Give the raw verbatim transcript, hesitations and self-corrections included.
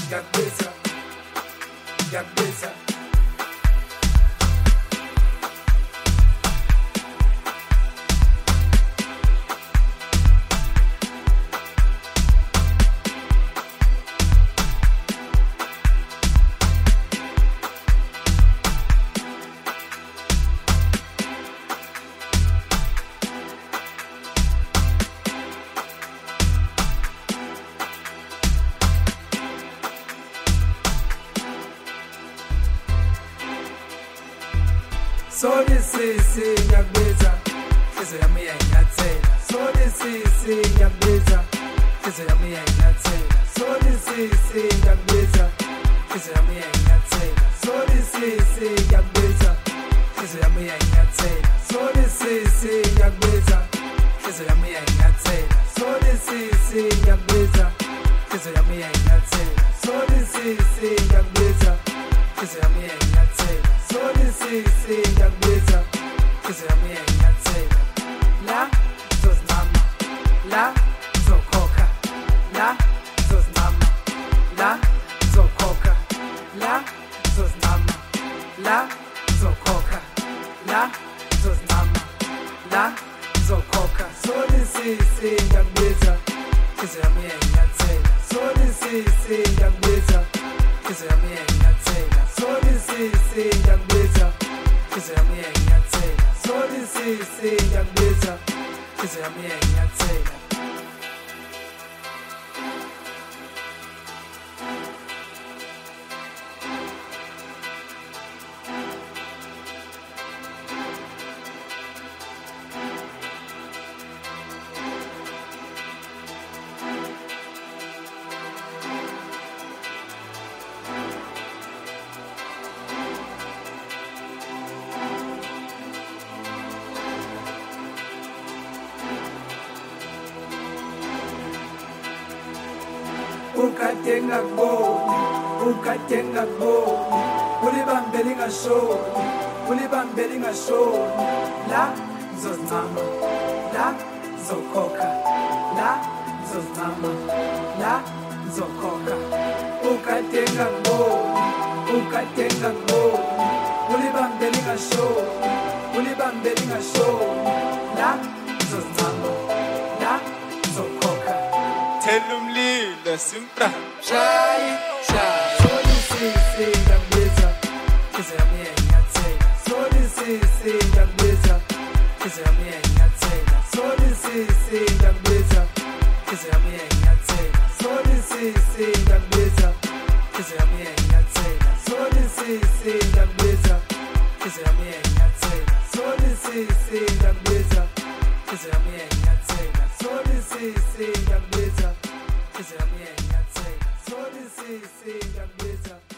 Ngiyakubisa, ngiyakubisa. Sorry sisi ngiyakubisa, inhliziyo yami iyayinyathela. Sorry sisi ngiyakubisa, inhliziyo yami iyayinyathela. Sorry sisi ngiyakubisa, inhliziyo yami iyayinyathela. Sorry sisi ngiyakubisa, inhliziyo yami iyayinyathela. Sorry sisi ngiyakubisa, inhliziyo yami iyayinyathela. Sorry sisi ngiyakubisa, inhliziyo yami iyayinyathela. Sorry sisi ngiyakubisa, inhliziyo yami iyayinyathela. Sorry sisi ngiyakubisa, inhliziyo yami iyayinyathela. La zozinama, la zokhokha, la zozinama, la zokhokha, la zozinama, la zokhokha, la zozinama, la zokhokha. Sorry sisi ngiyakubisa, inhliziyo yami iyayinyathela. Sorry sisi ngiyakubisa, inhliziyo yami iyayinyathela. Sorry sisi ngiyakubisa, inhliziyo yami iyayinyathela. Sorry sisi ngiyakubisa, inhliziyo yami iyayinyathela. Ukade ngakuboni, ukade ngakuboni, ulibambe lingashoni, ulibambe lingashoni. La zozinama, la zokhokha, la zozinama, la zokhokha. Ukade ngakuboni, ukade ngakuboni, ulibambe lingashoni, ulibambe lingashoni. La zozinama, la zokhokha. Tell umlilo simpra Shai, shai. Sorry sisi ngiyakubisa, inhliziyo yami iyayinyathela. Sorry sisi ngiyakubisa, inhliziyo yami iyayinyathela. Sorry sisi ngiyakubisa, inhliziyo yami iyayinyathela. Sorry sisi ngiyakubisa, inhliziyo yami iyayinyathela. Sorry sisi ngiyakubisa, inhliziyo yami iyayinyathela. Sorry sisi ngiyakubisa, inhliziyo yami iyayinyathela. Sorry sisi ngiyakubisa, inhliziyo yami iyayinyathela. Sorry sisi ngiyakubisa.